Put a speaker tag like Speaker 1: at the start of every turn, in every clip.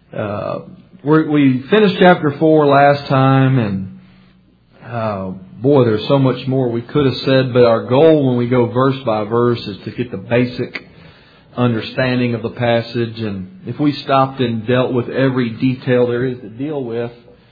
Speaker 1: We finished chapter 4 last time, and boy, there's so much more we could have said, but our goal when we go verse by verse is to get the basic understanding of the passage. And if we stopped and dealt with every detail there is to deal with,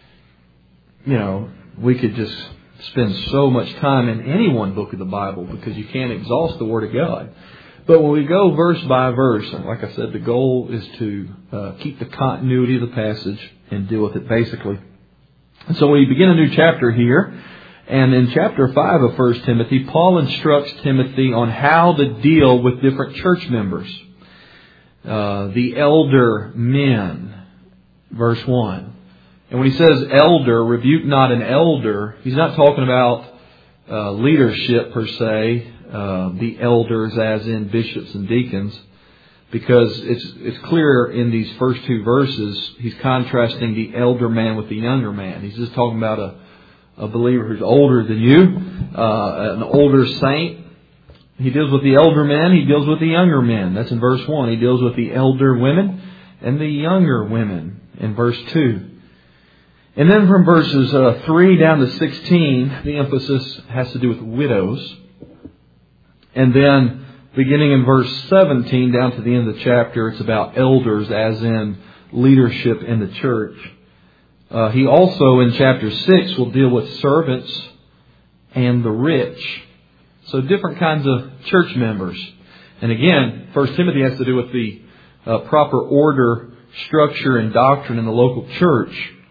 Speaker 1: we could just spend so much time in any one book of the Bible because you can't exhaust the Word of God. But when we go verse by verse, like I said, the goal is to keep the continuity of the passage and deal with it basically. And so we begin a new chapter here. And in chapter 5 of 1 Timothy, Paul instructs Timothy on how to deal with different church members. The elder men, verse 1. And when he says elder, rebuke not an elder, he's not talking about leadership per se, the elders as in bishops and deacons, because it's clear in these first two verses, he's contrasting the elder man with the younger man. He's just talking about a believer who's older than you, an older saint. He deals with the elder men, he deals with the younger men. That's in verse 1. He deals with the elder women and the younger women in verse 2. And then from verses 3 down to 16, the emphasis has to do with widows. And then beginning in verse 17 down to the end of the chapter, it's about elders as in leadership in the church. He also in chapter 6 will deal with servants and the rich. So different kinds of church members. And again, 1 Timothy has to do with the proper order, structure, and doctrine in the local church.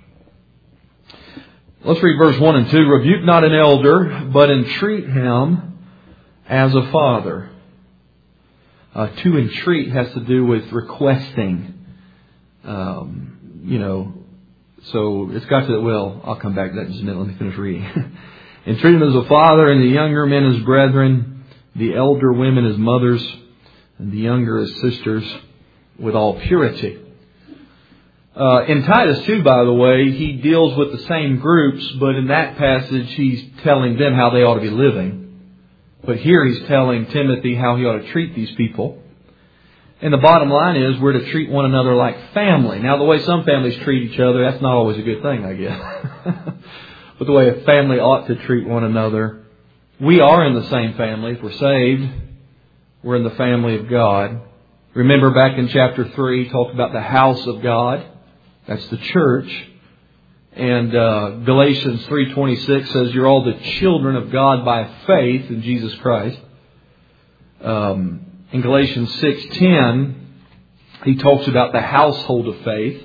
Speaker 1: Let's read verse 1 and 2. Rebuke not an elder, but entreat him as a father. To entreat has to do with requesting. So it's got to, I'll come back to that in just a minute. Let me finish reading. Entreat him as a father, and the younger men as brethren, the elder women as mothers, and the younger as sisters, with all purity. In Titus 2, by the way, he deals with the same groups, but in that passage he's telling them how they ought to be living. But here he's telling Timothy how he ought to treat these people. And the bottom line is we're to treat one another like family. Now, the way some families treat each other, that's not always a good thing, I guess. But the way a family ought to treat one another. We are in the same family. If we're saved, we're in the family of God. Remember back in chapter 3, he talked about the house of God. That's the church. And Galatians 3:26 says you're all the children of God by faith in Jesus Christ. In Galatians 6:10, he talks about the household of faith.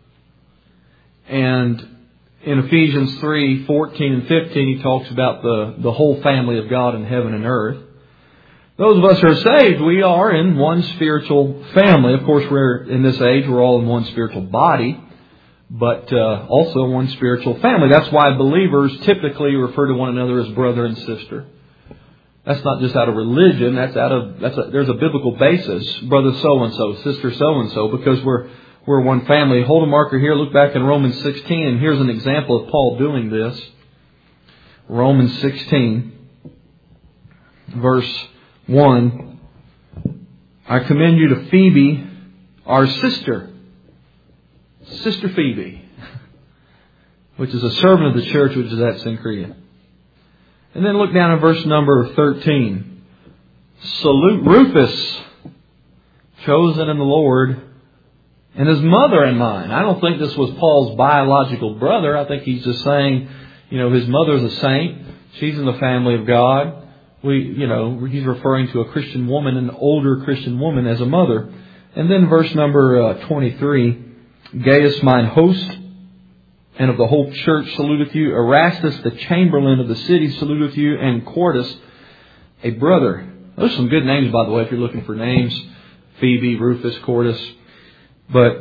Speaker 1: And in Ephesians 3:14 and 15, he talks about the whole family of God in heaven and earth. Those of us who are saved, we are in one spiritual family. Of course, we're in this age, we're all in one spiritual body, but also one spiritual family. That's why believers typically refer to one another as brother and sister. That's not just out of religion. There's a biblical basis. Brother so and so, sister so and so, because we're one family. Hold a marker here. Look back in Romans 16, and here's an example of Paul doing this. Romans 16, verse 1. I commend you to Phoebe, our sister. Sister Phoebe, which is a servant of the church which is at Cenchrea. And then look down at verse number 13. Salute Rufus, chosen in the Lord, and his mother and mine. I don't think this was Paul's biological brother. I think he's just saying, his mother's a saint. She's in the family of God. He's referring to a Christian woman, an older Christian woman, as a mother. And then verse number 23. Gaius mine host, and of the whole church saluteth you. Erastus, the chamberlain of the city, saluteth you. And Quartus, a brother. Those are some good names, by the way, if you're looking for names. Phoebe, Rufus, Quartus. But,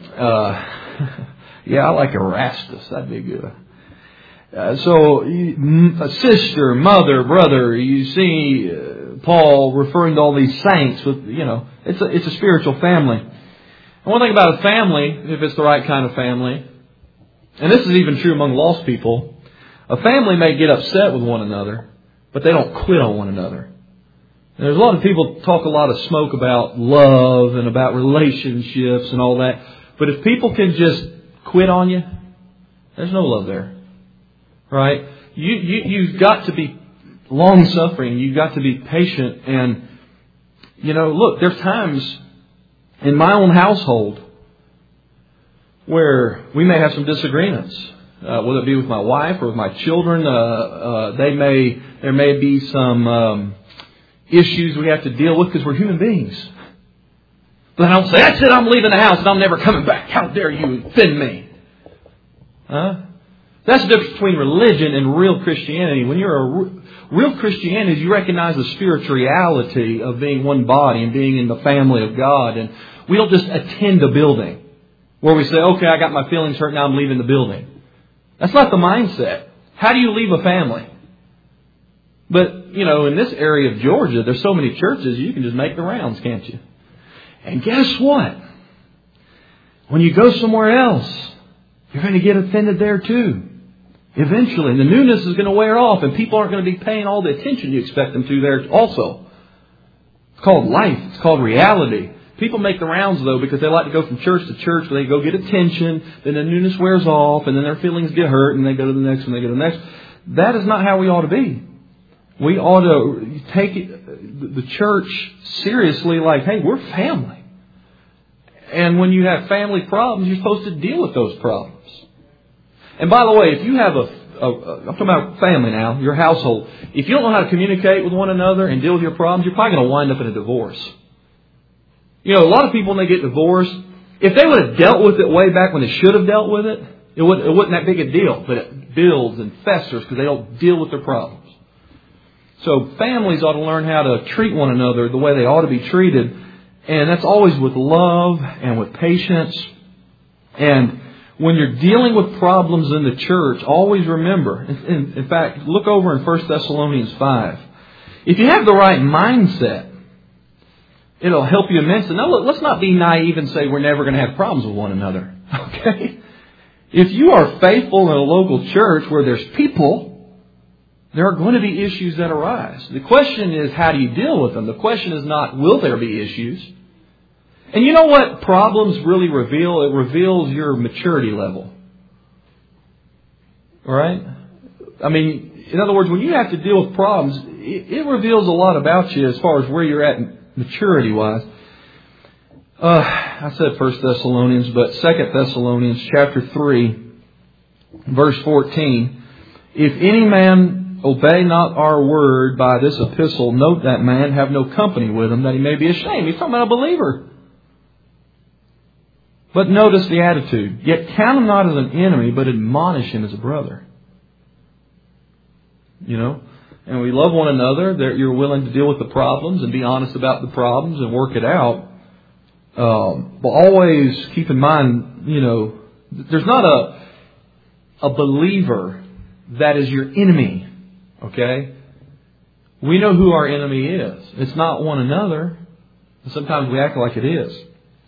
Speaker 1: I like Erastus. That'd be good. So, a sister, mother, brother. You see Paul referring to all these saints with, it's a spiritual family. And one thing about a family, if it's the right kind of family, and this is even true among lost people, a family may get upset with one another, but they don't quit on one another. And there's a lot of people talk a lot of smoke about love and about relationships and all that. But if people can just quit on you, there's no love there. Right? You've got to be long-suffering. You've got to be patient. And, look, there's times in my own household where we may have some disagreements, whether it be with my wife or with my children. There may be some issues we have to deal with because we're human beings. But I don't say, that's it, I'm leaving the house and I'm never coming back. How dare you offend me? Huh? That's the difference between religion and real Christianity. When you're a real Christianity, you recognize the spirituality of being one body and being in the family of God. And we don't just attend a building where we say, okay, I got my feelings hurt, now I'm leaving the building. That's not the mindset. How do you leave a family? But, in this area of Georgia, there's so many churches, you can just make the rounds, can't you? And guess what? When you go somewhere else, you're going to get offended there too. Eventually, the newness is going to wear off and people aren't going to be paying all the attention you expect them to there also. It's called life. It's called reality. People make the rounds, though, because they like to go from church to church where they go get attention, then the newness wears off, and then their feelings get hurt, and they go to the next, and they go to the next. That is not how we ought to be. We ought to take the church seriously like, hey, we're family. And when you have family problems, you're supposed to deal with those problems. And by the way, if you have I'm talking about family now, your household. If you don't know how to communicate with one another and deal with your problems, you're probably going to wind up in a divorce. A lot of people when they get divorced, if they would have dealt with it way back when they should have dealt with it, it wasn't that big a deal. But it builds and festers because they don't deal with their problems. So families ought to learn how to treat one another the way they ought to be treated. And that's always with love and with patience. And when you're dealing with problems in the church, always remember, in fact, look over in 1 Thessalonians 5. If you have the right mindset, it'll help you immensely. Now, look, let's not be naive and say we're never going to have problems with one another. Okay? If you are faithful in a local church where there's people, there are going to be issues that arise. The question is, how do you deal with them? The question is not, will there be issues? And you know what problems really reveal? It reveals your maturity level. All right? I mean, in other words, when you have to deal with problems, it reveals a lot about you as far as where you're at maturity-wise. I said 1 Thessalonians, but 2 Thessalonians chapter 3, verse 14. If any man obey not our word by this epistle, note that man, have no company with him, that he may be ashamed. He's talking about a believer. But notice the attitude. Yet count him not as an enemy, but admonish him as a brother. And we love one another. That you're willing to deal with the problems and be honest about the problems and work it out. But always keep in mind, there's not a believer that is your enemy. Okay? We know who our enemy is. It's not one another. Sometimes we act like it is.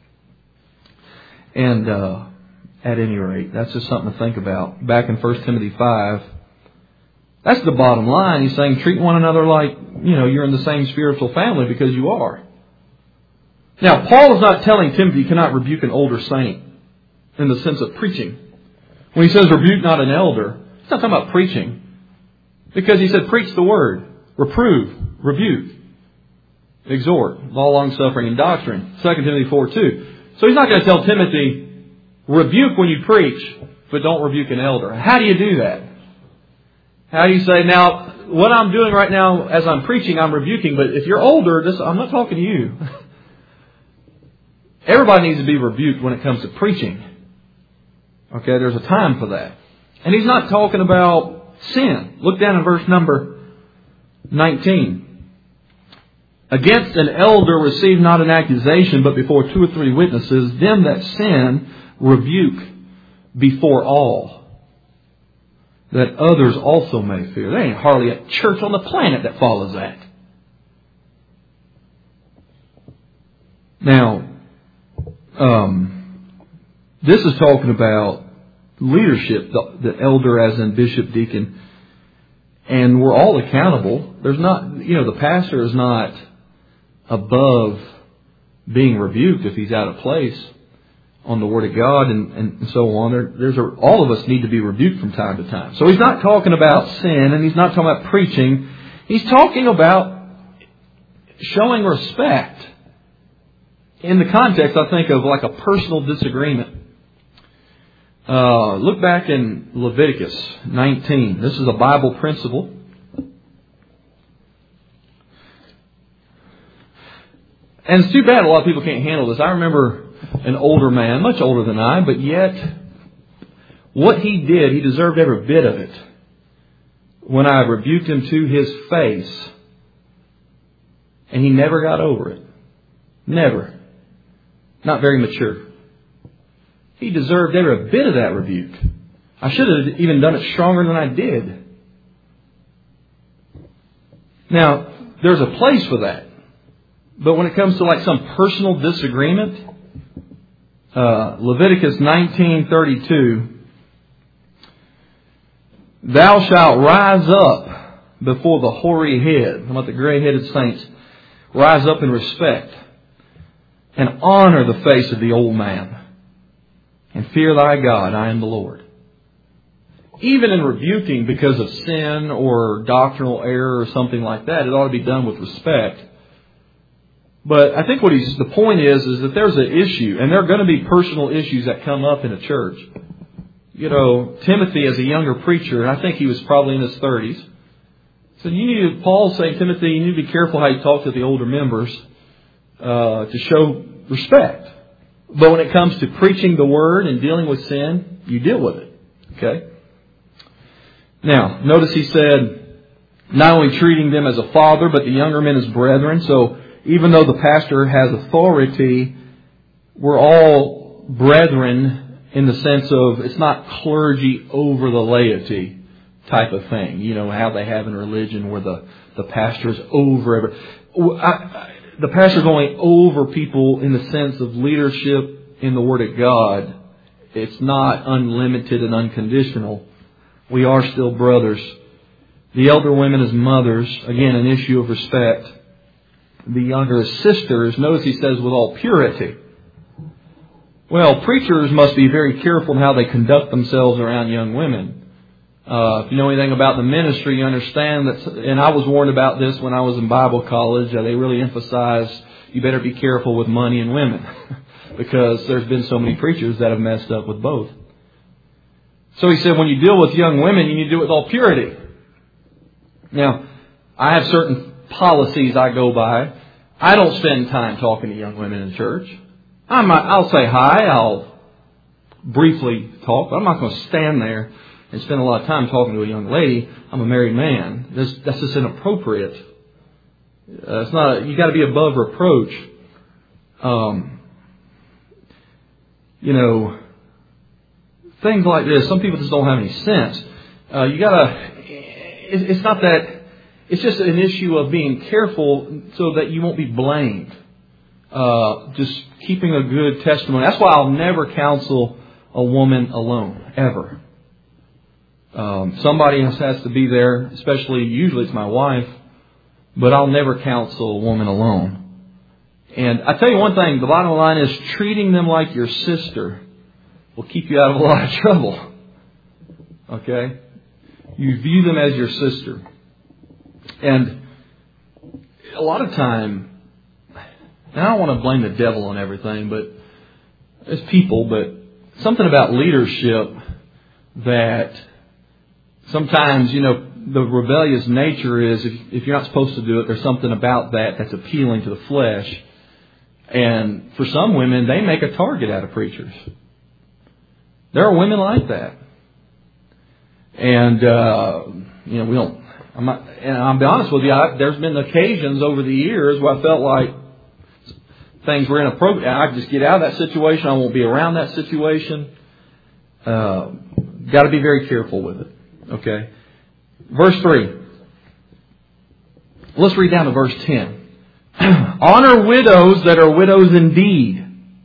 Speaker 1: And at any rate, that's just something to think about. Back in 1 Timothy 5, that's the bottom line. He's saying treat one another like, you're in the same spiritual family because you are. Now, Paul is not telling Timothy you cannot rebuke an older saint in the sense of preaching. When he says rebuke not an elder, he's not talking about preaching. Because he said preach the word, reprove, rebuke, exhort, all long suffering and doctrine. 2 Timothy 4:2. So he's not going to tell Timothy, rebuke when you preach, but don't rebuke an elder. How do you do that? How do you say, now, what I'm doing right now as I'm preaching, I'm rebuking, but if you're older, I'm not talking to you. Everybody needs to be rebuked when it comes to preaching. Okay, there's a time for that. And he's not talking about sin. Look down in verse number 19. Against an elder receive not an accusation, but before 2 or 3 witnesses, them that sin rebuke before all, that others also may fear. There ain't hardly a church on the planet that follows that. Now, this is talking about leadership, the elder as in bishop, deacon, and we're all accountable. There's not, the pastor is not above being rebuked if he's out of place. on the Word of God and so on. All of us need to be rebuked from time to time. So he's not talking about sin, and he's not talking about preaching. He's talking about showing respect in the context, I think, of like a personal disagreement. Look back in Leviticus 19. This is a Bible principle. And it's too bad a lot of people can't handle this. I remember an older man, much older than I, but yet what he did, he deserved every bit of it. When I rebuked him to his face, and he never got over it. Never. Not very mature. He deserved every bit of that rebuke. I should have even done it stronger than I did. Now, there's a place for that. But when it comes to like some personal disagreement, Leviticus 19:32, thou shalt rise up before the hoary head. How about the gray-headed saints? Rise up in respect and honor the face of the old man. And fear thy God, I am the Lord. Even in rebuking because of sin or doctrinal error or something like that, it ought to be done with respect. But I think the point is that there's an issue, and there are going to be personal issues that come up in a church. You know, Timothy, as a younger preacher, I think he was probably in his 30s, said, Paul's saying, Timothy, you need to be careful how you talk to the older members to show respect. But when it comes to preaching the Word and dealing with sin, you deal with it. Okay? Now, notice he said, not only treating them as a father, but the younger men as brethren. So, even though the pastor has authority, we're all brethren in the sense of it's not clergy over the laity type of thing. You know, how they have in religion where the pastor is over the pastor's only over people in the sense of leadership in the Word of God. It's not unlimited and unconditional. We are still brothers. The elder women as mothers, again, an issue of respect. The younger as sisters, notice he says with all purity. Well, preachers must be very careful in how they conduct themselves around young women. If you know anything about the ministry, you understand that, and I was warned about this when I was in Bible college, they really emphasize you better be careful with money and women because there's been so many preachers that have messed up with both. So he said when you deal with young women, you need to do it with all purity. Now, I have certain policies I go by. I don't spend time talking to young women in church. I'll say hi, I'll briefly talk, but I'm not going to stand there and spend a lot of time talking to a young lady. I'm a married man. That's just inappropriate. It's not. You got to be above reproach. You know, things like this. Some people just don't have any sense. You gotta. It's not that. It's just an issue of being careful so that you won't be blamed. Just keeping a good testimony. That's why I'll never counsel a woman alone ever. Somebody else has to be there, especially usually it's my wife, but I'll never counsel a woman alone. And I tell you one thing, the bottom line is treating them like your sister will keep you out of a lot of trouble. Okay? You view them as your sister. And a lot of time, and I don't want to blame the devil on everything, but it's people, but something about leadership that sometimes, you know, the rebellious nature is if you're not supposed to do it, there's something about that that's appealing to the flesh. And for some women, they make a target out of preachers. There are women like that. And, you know, I'll be honest with you, there's been occasions over the years where I felt like things were inappropriate. I could just get out of that situation. I won't be around that situation. Got to be very careful with it. Okay. Verse 3. Let's read down to verse 10. Honor widows that are widows indeed.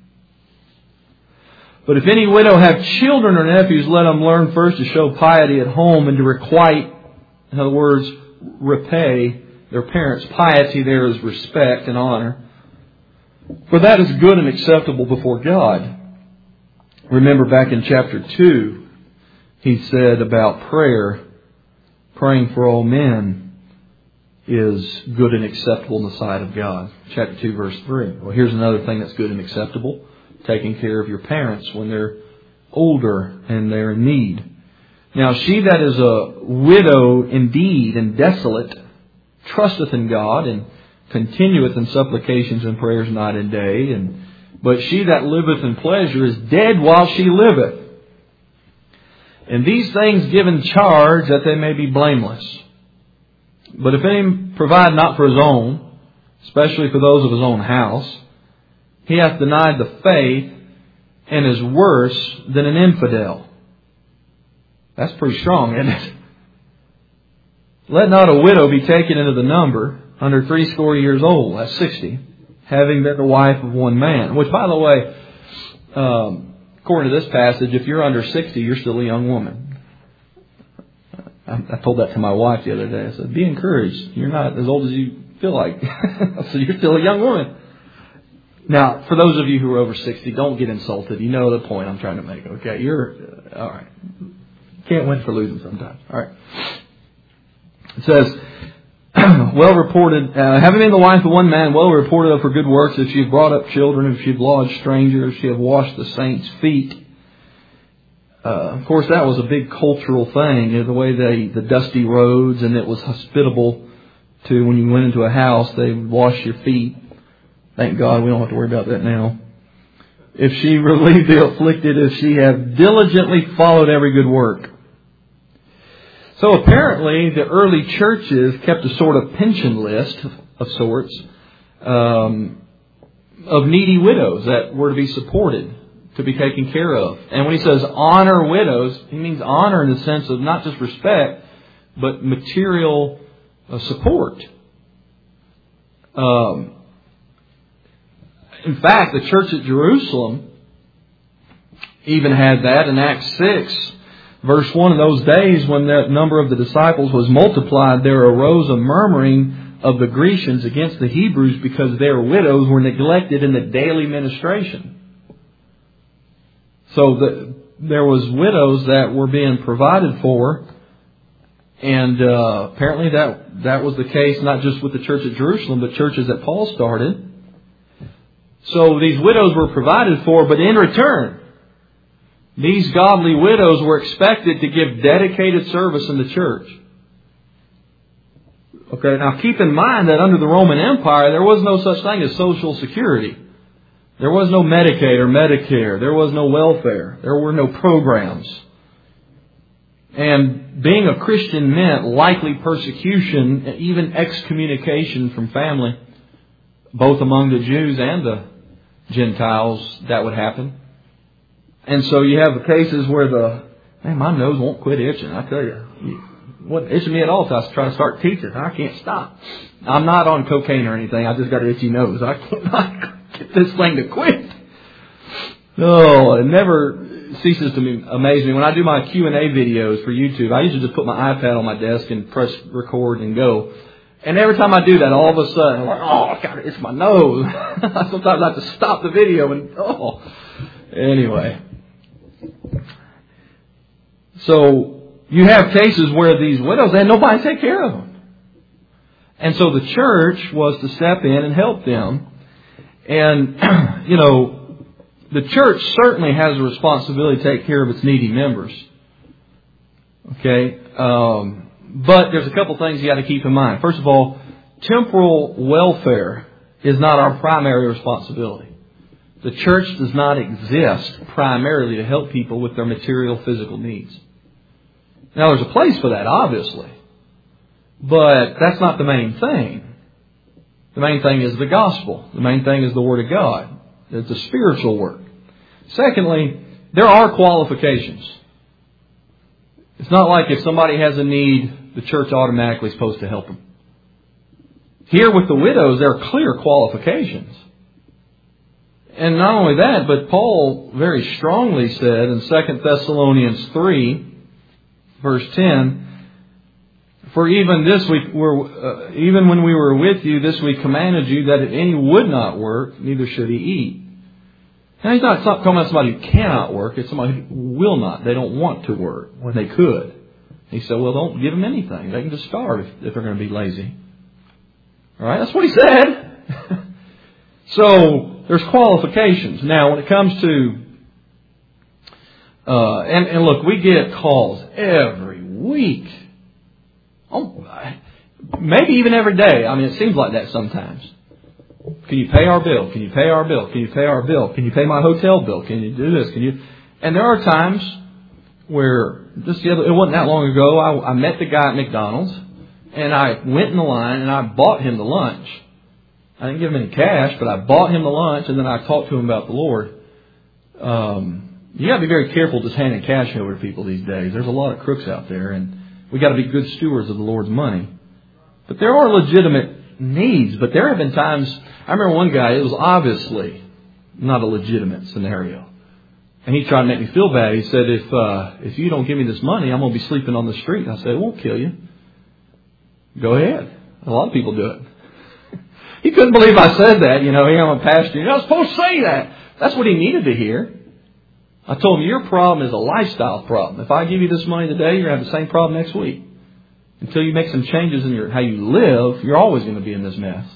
Speaker 1: But if any widow have children or nephews, let them learn first to show piety at home and to requite, in other words, repay their parents. Piety there is respect and honor. For that is good and acceptable before God. Remember back in chapter 2, he said about prayer, praying for all men is good and acceptable in the sight of God. Chapter 2, verse 3. Well, here's another thing that's good and acceptable. Taking care of your parents when they're older and they're in need. Now, she that is a widow indeed and desolate trusteth in God and continueth in supplications and prayers night and day. But she that liveth in pleasure is dead while she liveth. And these things give in charge that they may be blameless. But if any provide not for his own, especially for those of his own house, he hath denied the faith and is worse than an infidel. That's pretty strong, isn't it? Let not a widow be taken into the number under 60 years old, that's 60, having been the wife of one man. Which, by the way, according to this passage, if you're under 60, you're still a young woman. I told that to my wife the other day. I said, be encouraged. You're not as old as you feel like. So you're still a young woman. Now, for those of you who are over 60, don't get insulted. You know the point I'm trying to make, okay? You're, all right. Can't win for losing sometimes. All right. It says, well reported, having been the wife of one man, well reported of her good works, if she have brought up children, if she have lodged strangers, if she have washed the saints' feet. Of course, that was a big cultural thing, the way the dusty roads, and it was hospitable to when you went into a house, they would wash your feet. Thank God we don't have to worry about that now. If she relieved the afflicted, if she have diligently followed every good work. So apparently the early churches kept a sort of pension list of sorts of needy widows that were to be supported, to be taken care of. And when he says honor widows, he means honor in the sense of not just respect, but material support. In fact, the church at Jerusalem even had that in Acts 6, verse 1. In those days, when the number of the disciples was multiplied, there arose a murmuring of the Grecians against the Hebrews because their widows were neglected in the daily ministration. So there was widows that were being provided for, and apparently that was the case not just with the church at Jerusalem, but churches that Paul started. So these widows were provided for, but in return, these godly widows were expected to give dedicated service in the church. Okay, now keep in mind that under the Roman Empire, there was no such thing as Social Security. There was no Medicaid or Medicare. There was no welfare. There were no programs. And being a Christian meant likely persecution, even excommunication from family, both among the Jews and the Gentiles. That would happen. And so you have cases where my nose won't quit itching. I tell you, it wasn't itching me at all until I tried to start teaching. I can't stop. I'm not on cocaine or anything. I just got an itchy nose. I cannot get this thing to quit. No, it never ceases to amaze me. When I do my Q&A videos for YouTube, I usually just put my iPad on my desk and press record and go. And every time I do that, all of a sudden, I'm like, oh, God, it's my nose. Sometimes I have to stop the video and, Anyway. So, you have cases where these widows, they had nobody to take care of them. And so the church was to step in and help them. And, the church certainly has a responsibility to take care of its needy members. Okay? But there's a couple things you got to keep in mind. First of all, temporal welfare is not our primary responsibility. The church does not exist primarily to help people with their material, physical needs. Now, there's a place for that, obviously. But that's not the main thing. The main thing is the gospel. The main thing is the Word of God. It's a spiritual work. Secondly, there are qualifications. It's not like if somebody has a need, the church automatically is supposed to help them. Here with the widows, there are clear qualifications. And not only that, but Paul very strongly said in 2 Thessalonians 3, verse 10, for even even when we were with you, this we commanded you, that if any would not work, neither should he eat. Now, he's not talking about somebody who cannot work. It's somebody who will not. They don't want to work when they could. He said, well, don't give them anything. They can just starve if they're going to be lazy. All right, that's what he said. So, there's qualifications. Now, when it comes to... And look, we get calls every week. Oh, maybe even every day. I mean, it seems like that sometimes. Can you pay our bill? Can you pay our bill? Can you pay our bill? Can you pay my hotel bill? Can you do this? Can you? And there are times where it wasn't that long ago. I met the guy at McDonald's, and I went in the line and I bought him the lunch. I didn't give him any cash, but I bought him the lunch, and then I talked to him about the Lord. You got to be very careful just handing cash over to people these days. There's a lot of crooks out there, and we got to be good stewards of the Lord's money. But there are legitimate needs. But there have been times. I remember one guy, it was obviously not a legitimate scenario. And he tried to make me feel bad. He said, if you don't give me this money, I'm going to be sleeping on the street. And I said, it won't kill you. Go ahead. A lot of people do it. He couldn't believe I said that. You know, I'm a pastor. You're not supposed to say that. That's what he needed to hear. I told him, your problem is a lifestyle problem. If I give you this money today, you're going to have the same problem next week. Until you make some changes in how you live, you're always going to be in this mess.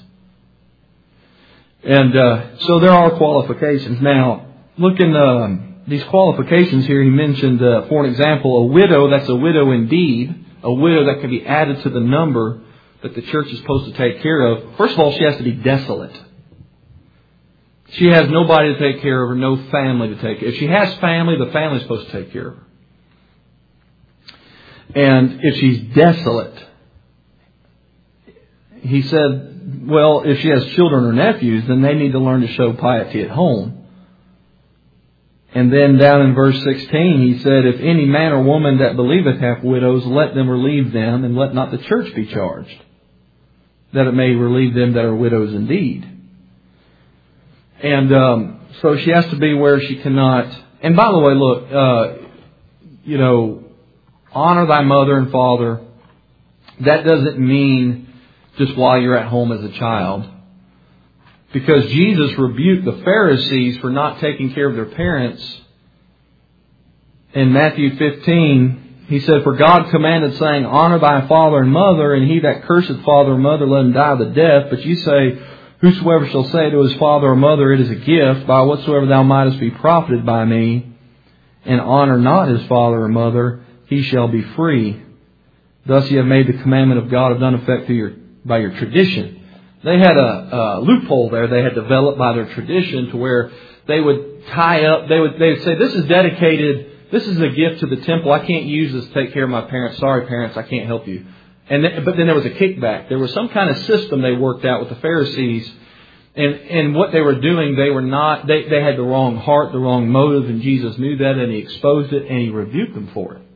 Speaker 1: And so there are qualifications. Now, look in these qualifications here. He mentioned, for an example, a widow. That's a widow indeed. A widow that can be added to the number that the church is supposed to take care of. First of all, she has to be desolate. She has nobody to take care of her, no family to take care of her. If she has family, the family is supposed to take care of her. And if she's desolate, he said, well, if she has children or nephews, then they need to learn to show piety at home. And then down in verse 16, he said, if any man or woman that believeth hath widows, let them relieve them, and let not the church be charged, that it may relieve them that are widows indeed. And so she has to be where she cannot. And by the way, look, honor thy mother and father. That doesn't mean just while you're at home as a child. Because Jesus rebuked the Pharisees for not taking care of their parents. In Matthew 15, he said, for God commanded, saying, honor thy father and mother, and he that curseth father or mother, let him die the death. But you say, whosoever shall say to his father or mother, it is a gift, by whatsoever thou mightest be profited by me, and honor not his father or mother, he shall be free. Thus ye have made the commandment of God of none effect by your tradition. They had a loophole there they had developed by their tradition to where they would tie up, they would say, this is dedicated, this is a gift to the temple. I can't use this to take care of my parents. Sorry, parents, I can't help you. But then there was a kickback. There was some kind of system they worked out with the Pharisees. And what they were doing, they had the wrong heart, the wrong motive, and Jesus knew that, and He exposed it, and He rebuked them for it.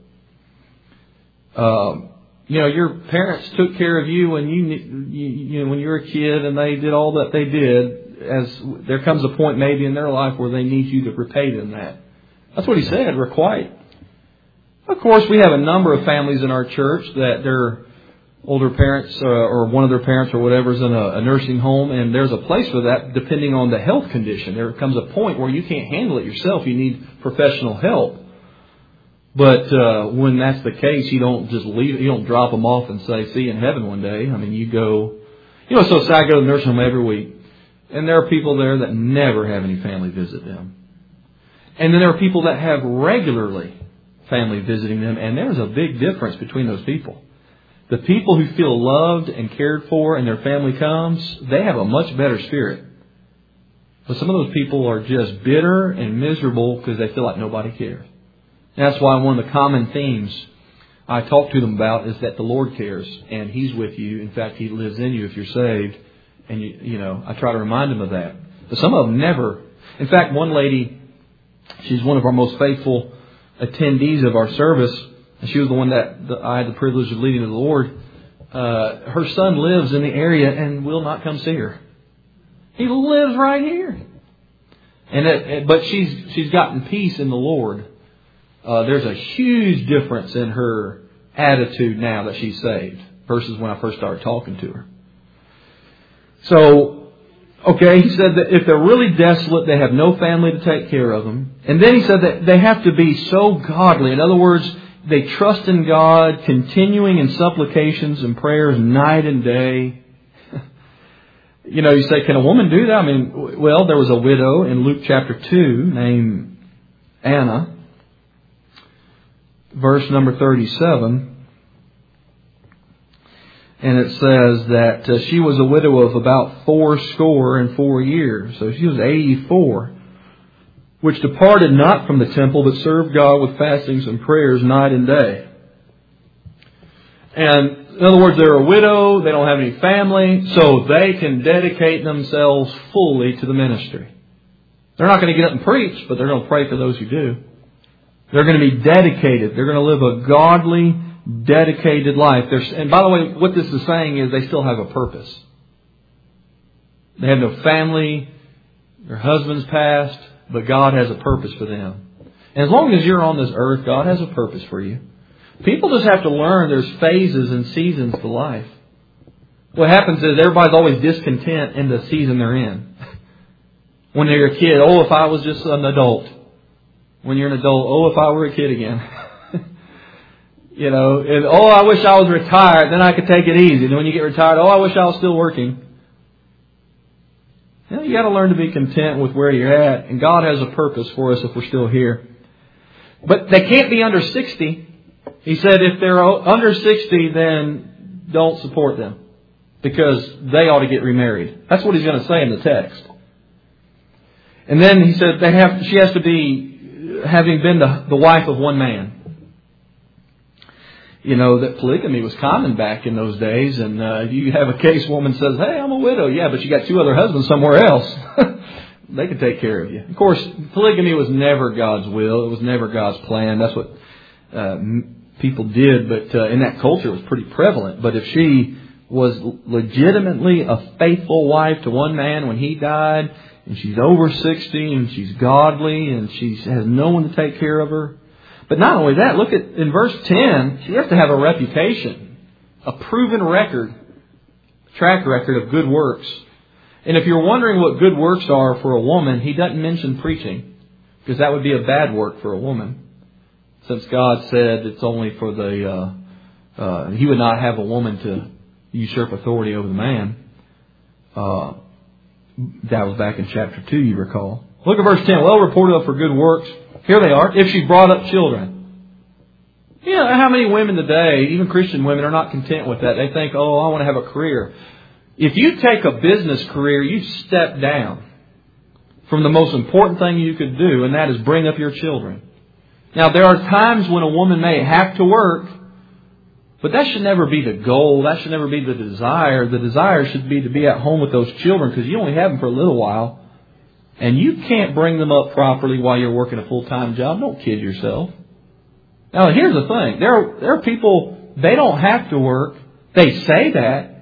Speaker 1: Your parents took care of you when when you were a kid, and they did all that they did. As there comes a point maybe in their life where they need you to repay them that. That's what He said, requite. Of course, we have a number of families in our church that their older parents or one of their parents or whatever is in a nursing home, and there's a place for that depending on the health condition. There comes a point where you can't handle it yourself. You need professional help. But when that's the case, you don't just leave. You don't drop them off and say, see you in heaven one day. I mean, you go. So I go to the nursing home every week, and there are people there that never have any family visit them. And then there are people that have regularly family visiting them, and there's a big difference between those people. The people who feel loved and cared for and their family comes, they have a much better spirit. But some of those people are just bitter and miserable because they feel like nobody cares. And that's why one of the common themes I talk to them about is that the Lord cares and He's with you. In fact, He lives in you if you're saved. And I try to remind them of that. But some of them never. In fact, one lady, she's one of our most faithful attendees of our service. And she was the one that I had the privilege of leading to the Lord. Her son lives in the area and will not come see her. He lives right here. But she's gotten peace in the Lord. There's a huge difference in her attitude now that she's saved versus when I first started talking to her. So, Okay, he said that if they're really desolate, they have no family to take care of them. And then he said that they have to be so godly. In other words, they trust in God, continuing in supplications and prayers night and day. You say, can a woman do that? I mean, well, there was a widow in Luke chapter 2 named Anna, verse number 37. And it says that she was a widow of about 84 years. So she was 84. Which departed not from the temple, but served God with fastings and prayers night and day. And in other words, they're a widow, they don't have any family, so they can dedicate themselves fully to the ministry. They're not going to get up and preach, but they're going to pray for those who do. They're going to be dedicated. They're going to live a godly, dedicated life. And by the way, what this is saying is they still have a purpose. They have no family, their husband's passed, but God has a purpose for them. And as long as you're on this earth, God has a purpose for you. People just have to learn there's phases and seasons to life. What happens is everybody's always discontent in the season they're in. When they're a kid, if I was just an adult. When you're an adult, if I were a kid again. And I wish I was retired, then I could take it easy. And when you get retired, I wish I was still working. You got to learn to be content with where you're at. And God has a purpose for us if we're still here. But they can't be under 60. He said if they're under 60, then don't support them. Because they ought to get remarried. That's what he's going to say in the text. And then he said she has to be having been the wife of one man. That polygamy was common back in those days. And you have a case woman says, hey, I'm a widow. Yeah, but you got 2 other husbands somewhere else. They can take care of you. Of course, polygamy was never God's will. It was never God's plan. That's what people did. But in that culture, it was pretty prevalent. But if she was legitimately a faithful wife to one man when he died, and she's over 60, and she's godly, and she has no one to take care of her. But not only that, look at in verse 10, she has to have a reputation, a proven track record of good works. And if you're wondering what good works are for a woman, he doesn't mention preaching, because that would be a bad work for a woman. Since God said it's only for He would not have a woman to usurp authority over the man. That was back in chapter 2, you recall. Look at verse 10. Well reported of for good works. Here they are. If she brought up children. How many women today, even Christian women, are not content with that? They think, I want to have a career. If you take a business career, you step down from the most important thing you could do, and that is bring up your children. Now, there are times when a woman may have to work, but that should never be the goal. That should never be the desire. The desire should be to be at home with those children, because you only have them for a little while. And you can't bring them up properly while you're working a full-time job. Don't kid yourself. Now, here's the thing. There are people, they don't have to work. They say that.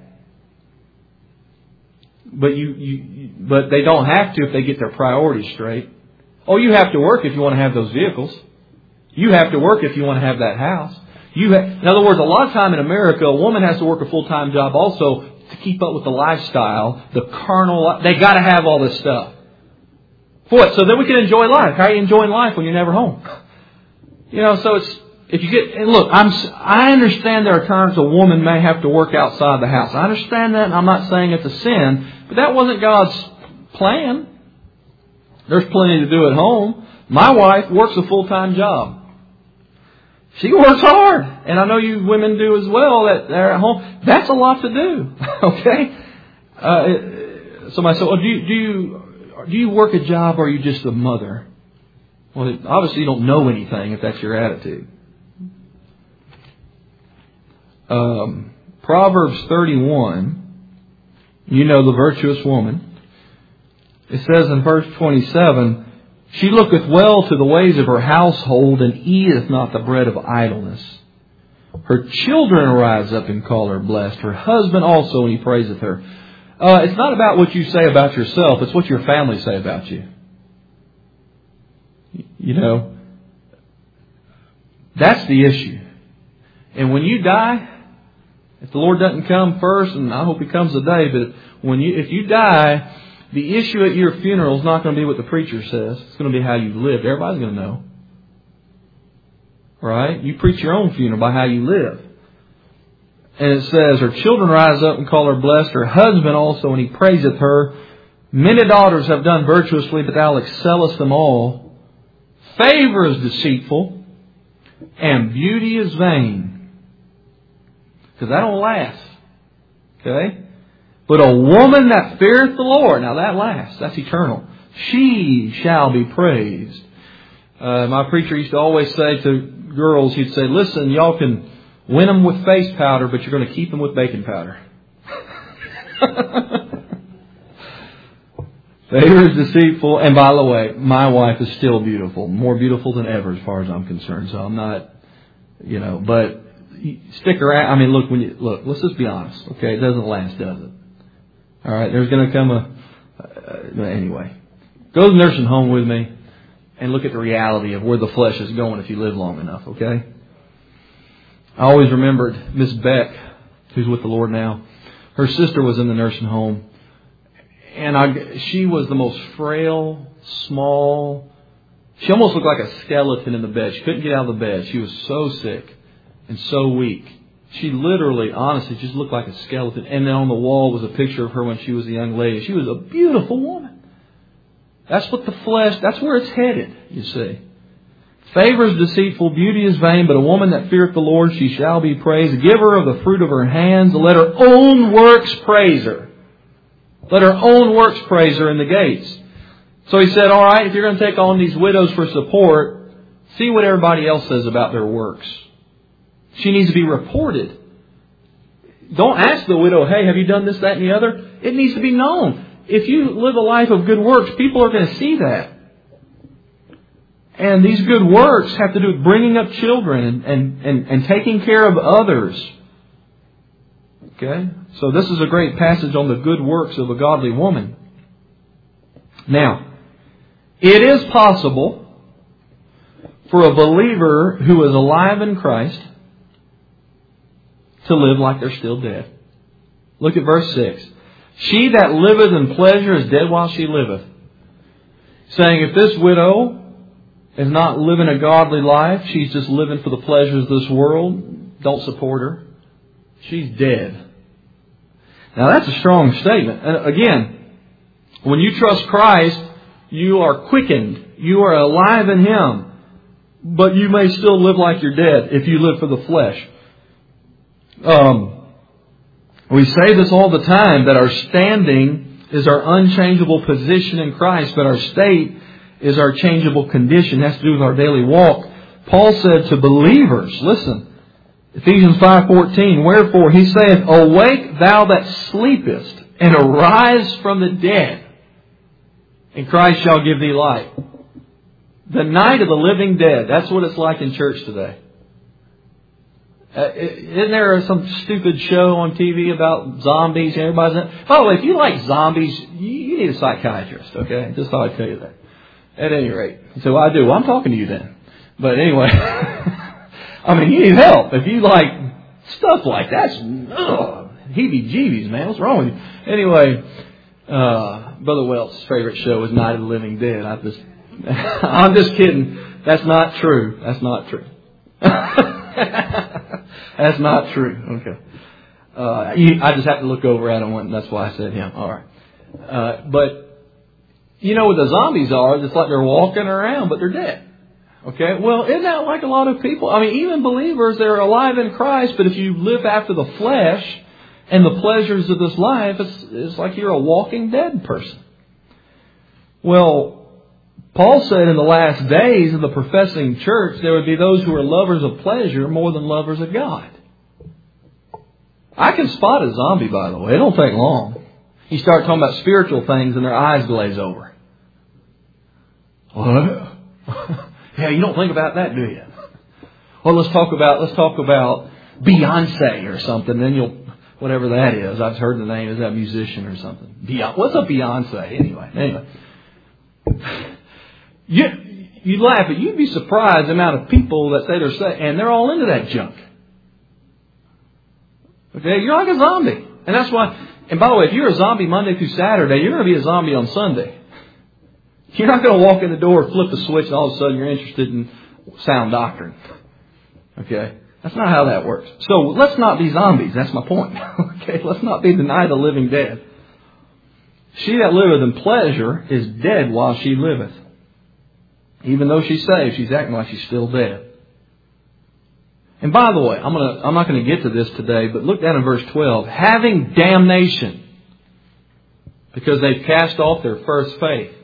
Speaker 1: But but they don't have to if they get their priorities straight. You have to work if you want to have those vehicles. You have to work if you want to have that house. In other words, a lot of time in America, a woman has to work a full-time job also to keep up with the lifestyle, the carnal life. They got to have all this stuff. What? So that we can enjoy life. How are you enjoying life when you're never home? So it's, if you get, and look, I understand there are times a woman may have to work outside the house. I understand that, and I'm not saying it's a sin, but that wasn't God's plan. There's plenty to do at home. My wife works a full-time job. She works hard, and I know you women do as well. That they're at home. That's a lot to do. Okay. Somebody said, do you work a job, or are you just a mother? Well, obviously you don't know anything if that's your attitude. Proverbs 31, the virtuous woman. It says in verse 27, she looketh well to the ways of her household, and eateth not the bread of idleness. Her children arise up and call her blessed. Her husband also, and he praiseth her. It's not about what you say about yourself. It's what your family say about you. That's the issue. And when you die, if the Lord doesn't come first, and I hope He comes today, but if you die, The issue at your funeral is not going to be what the preacher says. It's going to be how you lived. Everybody's going to know. Right? You preach your own funeral by how you live. And it says, her children rise up and call her blessed. Her husband also, and he praiseth her. Many daughters have done virtuously, but thou excellest them all. Favor is deceitful, and beauty is vain. Because that don't last. Okay? But a woman that feareth the Lord, now that lasts, that's eternal. She shall be praised. My preacher used to always say to girls, he'd say, listen, y'all can win them with face powder, but you're going to keep them with baking powder. Favor is deceitful. And by the way, my wife is still beautiful. More beautiful than ever as far as I'm concerned. So I'm not, but stick around. I mean, look, let's just be honest. Okay, it doesn't last, does it? All right, there's going to come anyway. Go to the nursing home with me and look at the reality of where the flesh is going if you live long enough, okay? I always remembered Miss Beck, who's with the Lord now. Her sister was in the nursing home. And she was the most frail, small. She almost looked like a skeleton in the bed. She couldn't get out of the bed. She was so sick and so weak. She literally, honestly, just looked like a skeleton. And then on the wall was a picture of her when she was a young lady. She was a beautiful woman. That's what the flesh, that's where it's headed, you see. Favor is deceitful, beauty is vain, but a woman that feareth the Lord, she shall be praised. Give her of the fruit of her hands, let her own works praise her. Let her own works praise her in the gates. So he said, all right, if you're going to take on these widows for support, see what everybody else says about their works. She needs to be reported. Don't ask the widow, hey, have you done this, that, and the other? It needs to be known. If you live a life of good works, people are going to see that. And these good works have to do with bringing up children and taking care of others. Okay? So this is a great passage on the good works of a godly woman. Now, it is possible for a believer who is alive in Christ to live like they're still dead. Look at verse 6. She that liveth in pleasure is dead while she liveth. Saying if this widow is not living a godly life, she's just living for the pleasures of this world, don't support her. She's dead. Now that's a strong statement. And again, when you trust Christ, you are quickened. You are alive in Him. But you may still live like you're dead if you live for the flesh. We say this all the time, that our standing is our unchangeable position in Christ, but our state is our changeable condition. It has to do with our daily walk. Paul said to believers, listen, Ephesians 5:14, wherefore he saith, awake thou that sleepest, and arise from the dead, and Christ shall give thee light. The night of the living dead. That's what it's like in church today. Isn't there some stupid show on TV about zombies? Everybody's in. By the way, if you like zombies, you need a psychiatrist, okay? Just thought I'd tell you that. At any rate. So I do. Well, I'm talking to you then. But anyway, I mean, you need help. If you like stuff like that, heebie-jeebies, man. What's wrong with you? Anyway, Brother Welch's favorite show is Night of the Living Dead. I'm just kidding. That's not true. That's not true. That's not true. Okay. I just have to look over at him, and that's why I said him. All right. But you know what the zombies are? It's like they're walking around, but they're dead. Okay. Well, isn't that like a lot of people? I mean, even believers, they're alive in Christ, but if you live after the flesh and the pleasures of this life, it's like you're a walking dead person. Well, Paul said in the last days of the professing church, there would be those who are lovers of pleasure more than lovers of God. I can spot a zombie, by the way. It don't take long. You start talking about spiritual things and their eyes glaze over. What? Yeah, you don't think about that, do you? Well, let's talk about Beyonce or something. Then whatever that is. I've heard the name. Is that a musician or something? What's a Beyonce anyway? You laugh, but you'd be surprised the amount of people that say they're saved, and they're all into that junk. Okay, you're like a zombie, and that's why. And by the way, if you're a zombie Monday through Saturday, you're going to be a zombie on Sunday. You're not going to walk in the door, flip the switch, and all of a sudden you're interested in sound doctrine. Okay? That's not how that works. So let's not be zombies. That's my point. Okay? Let's not be the night of the living dead. She that liveth in pleasure is dead while she liveth. Even though she's saved, she's acting like she's still dead. And by the way, I'm not going to get to this today, but look down in verse 12. Having damnation, because they've cast off their first faith.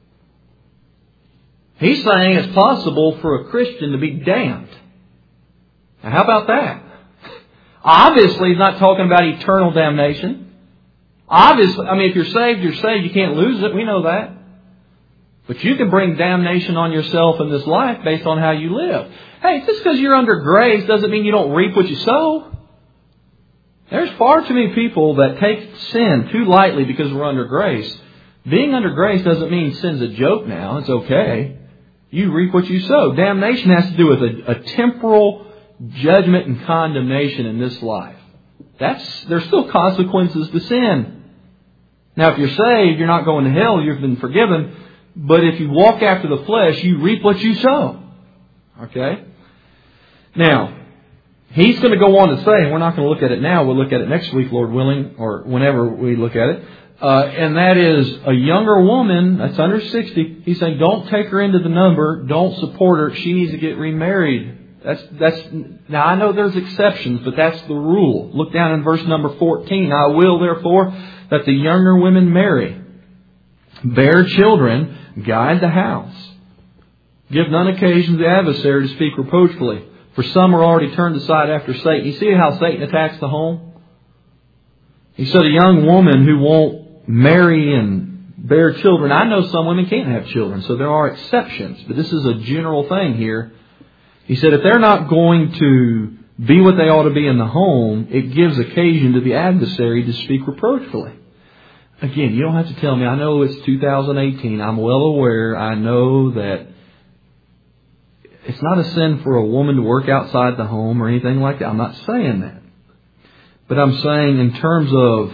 Speaker 1: He's saying it's possible for a Christian to be damned. Now, how about that? Obviously, he's not talking about eternal damnation. Obviously, if you're saved, you're saved. You can't lose it. We know that. But you can bring damnation on yourself in this life based on how you live. Hey, just because you're under grace doesn't mean you don't reap what you sow. There's far too many people that take sin too lightly because we're under grace. Being under grace doesn't mean sin's a joke now. It's okay. You reap what you sow. Damnation has to do with a temporal judgment and condemnation in this life. There's still consequences to sin. Now, if you're saved, you're not going to hell. You've been forgiven. But if you walk after the flesh, you reap what you sow. Okay? Now, he's going to go on to say, and we're not going to look at it now, we'll look at it next week, Lord willing, or whenever we look at it. And that is a younger woman that's under 60. He's saying, don't take her into the number. Don't support her. She needs to get remarried. Now, I know there's exceptions, but that's the rule. Look down in verse number 14. I will, therefore, that the younger women marry, bear children, guide the house. Give none occasion to the adversary to speak reproachfully. For some are already turned aside after Satan. You see how Satan attacks the home? He said a young woman who won't marry and bear children. I know some women can't have children, so there are exceptions. But this is a general thing here. He said if they're not going to be what they ought to be in the home, it gives occasion to the adversary to speak reproachfully. Again, you don't have to tell me. I know it's 2018. I'm well aware. I know that it's not a sin for a woman to work outside the home or anything like that. I'm not saying that. But I'm saying in terms of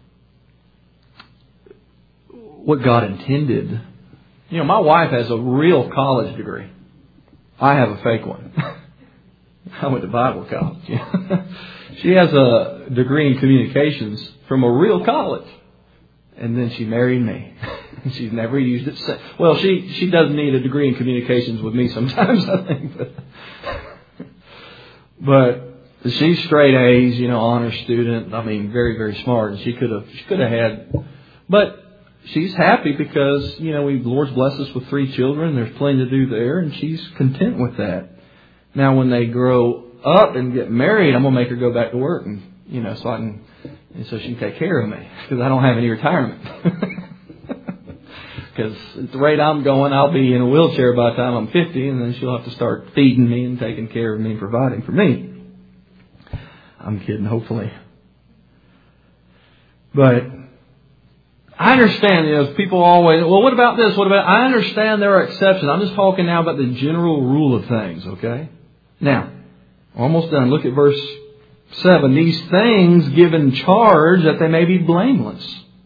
Speaker 1: what God intended. My wife has a real college degree. I have a fake one. I went to Bible college. She has a degree in communications from a real college. And then she married me. She's never used it. Well, she does need a degree in communications with me sometimes, I think. But she's straight A's, honor student. Very, very smart. And she could have had. But she's happy because, the Lord's blessed us with 3 children. There's plenty to do there. And she's content with that. Now, when they grow up and get married, I'm going to make her go back to work and, so she can take care of me because I don't have any retirement. Because at the rate I'm going, I'll be in a wheelchair by the time I'm 50, and then she'll have to start feeding me and taking care of me and providing for me. I'm kidding, hopefully. But I understand, people always, well, what about this? I understand there are exceptions. I'm just talking now about the general rule of things, okay? Now, almost done. Look at verse 7. These things give in charge that they may be blameless.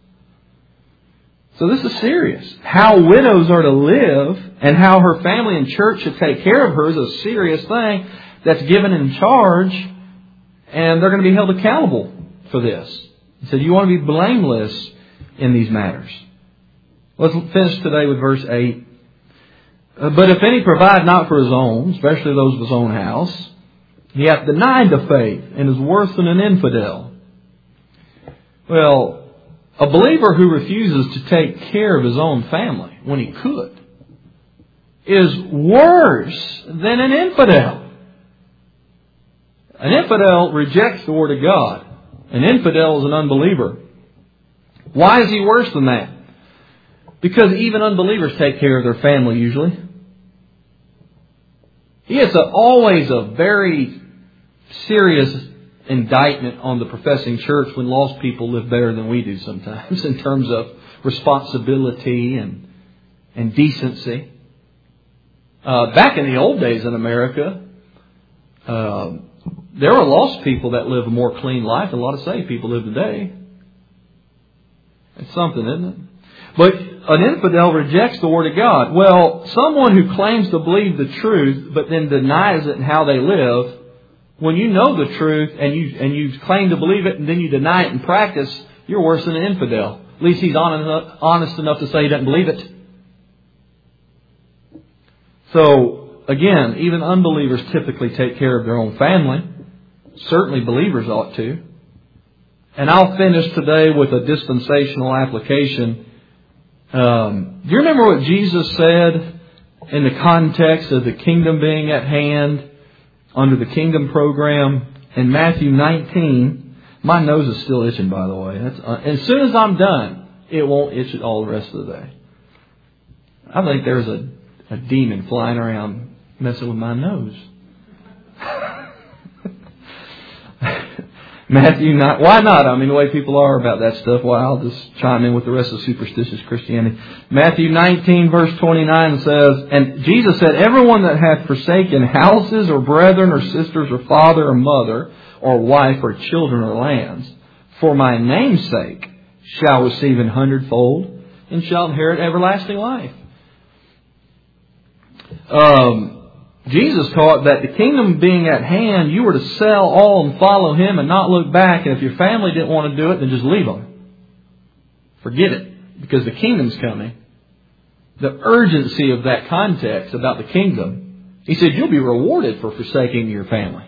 Speaker 1: So this is serious. How widows are to live and how her family and church should take care of her is a serious thing that's given in charge, and they're going to be held accountable for this. He said, you want to be blameless in these matters. Let's finish today with verse 8. But if any provide not for his own, especially those of his own house, he hath denied the faith and is worse than an infidel. Well, a believer who refuses to take care of his own family when he could is worse than an infidel. An infidel rejects the Word of God. An infidel is an unbeliever. Why is he worse than that? Because even unbelievers take care of their family usually. It's always a very serious indictment on the professing church when lost people live better than we do sometimes in terms of responsibility and decency. Back in the old days in America, there were lost people that live a more clean life than a lot of saved people live today. It's something, isn't it? But an infidel rejects the Word of God. Well, someone who claims to believe the truth but then denies it in how they live, when you know the truth and you claim to believe it and then you deny it in practice, you're worse than an infidel. At least he's honest enough to say he doesn't believe it. So, again, even unbelievers typically take care of their own family. Certainly believers ought to. And I'll finish today with a dispensational application. Do you remember what Jesus said in the context of the kingdom being at hand under the kingdom program in Matthew 19? My nose is still itching, by the way. As soon as I'm done, it won't itch all the rest of the day. I think there's a demon flying around messing with my nose. Matthew 9. Why not? I mean, the way people are about that stuff. Why, I'll just chime in with the rest of superstitious Christianity. Matthew 19 verse 29 says, and Jesus said, everyone that hath forsaken houses or brethren or sisters or father or mother or wife or children or lands, for my name's sake, shall receive an hundredfold and shall inherit everlasting life. Jesus taught that the kingdom being at hand, you were to sell all and follow Him and not look back. And if your family didn't want to do it, then just leave them. Forget it. Because the kingdom's coming. The urgency of that context about the kingdom. He said, you'll be rewarded for forsaking your family.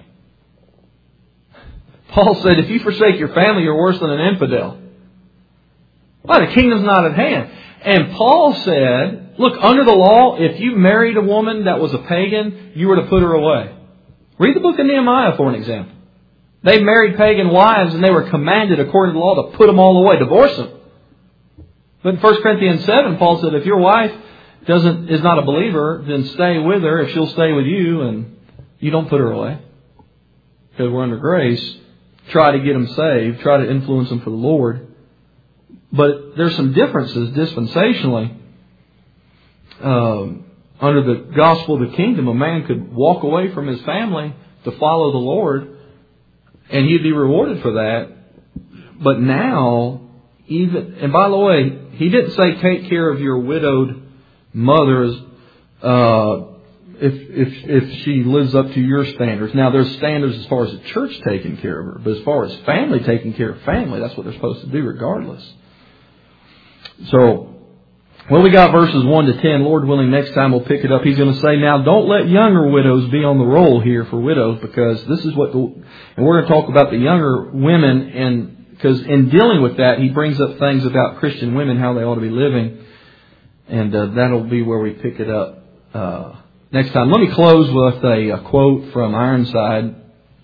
Speaker 1: Paul said, if you forsake your family, you're worse than an infidel. Why? The kingdom's not at hand. And Paul said, look, under the law, if you married a woman that was a pagan, you were to put her away. Read the book of Nehemiah for an example. They married pagan wives and they were commanded according to the law to put them all away, divorce them. But in 1 Corinthians 7, Paul said, if your wife is not a believer, then stay with her if she'll stay with you, and you don't put her away. Because we're under grace. Try to get them saved. Try to influence them for the Lord. But there's some differences dispensationally. Under the gospel of the kingdom, a man could walk away from his family to follow the Lord, and he'd be rewarded for that. But now, and by the way, he didn't say take care of your widowed mother if she lives up to your standards. Now, there's standards as far as the church taking care of her, but as far as family taking care of family, that's what they're supposed to do regardless. So, well, we got verses 1 to 10. Lord willing, next time we'll pick it up. He's going to say, now don't let younger widows be on the roll here for widows, because this is and we're going to talk about the younger women, and because in dealing with that, he brings up things about Christian women, how they ought to be living, and that'll be where we pick it up next time. Let me close with a quote from Ironside.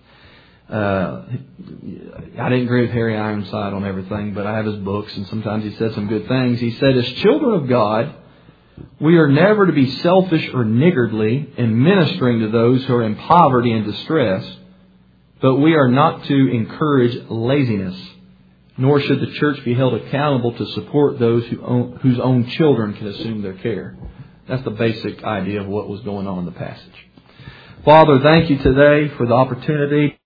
Speaker 1: I didn't agree with Harry Ironside on everything, but I have his books, and sometimes he said some good things. He said, as children of God, we are never to be selfish or niggardly in ministering to those who are in poverty and distress, but we are not to encourage laziness, nor should the church be held accountable to support those whose own children can assume their care. That's the basic idea of what was going on in the passage. Father, thank you today for the opportunity